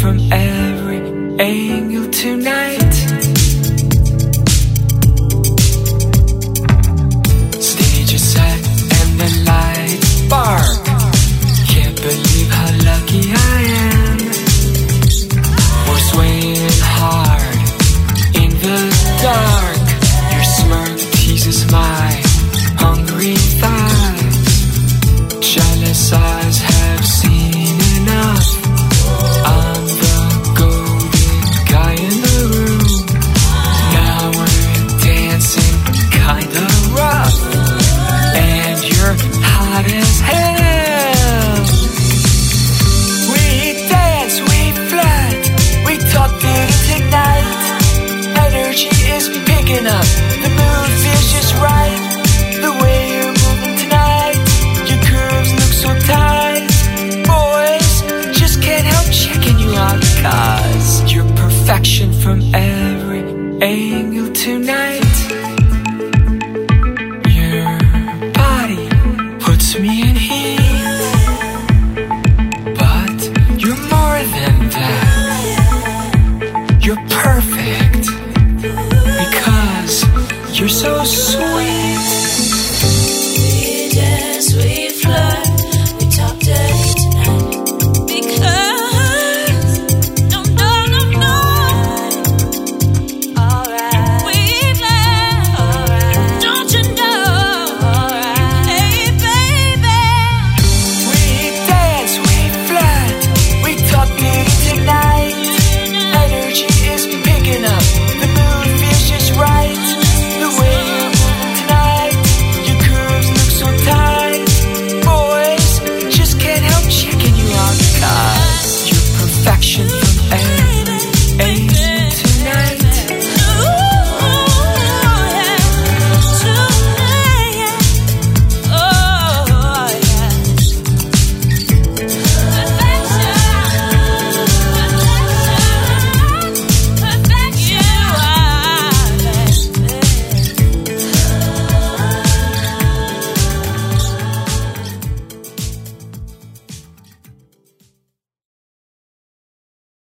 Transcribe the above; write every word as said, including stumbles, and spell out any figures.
from every angle tonight. Stage is set and the lights spark. Can't believe how lucky I am. We're swaying hard in the dark. Your smirk teases my hungry thighs. Jealous eyes have seen enough. I'm the golden guy in the room. Now we're dancing kinda rough, and you're hot as hell. We dance, we flirt, we talk through tonight. Energy is picking up, the mood feels just right. The way you're moving tonight, your curves look so tight. Boys, just can't help checking you out, cause you're perfection from every angle tonight. Your body puts me in heat, but you're more than that. You're perfect, because you're so sweet.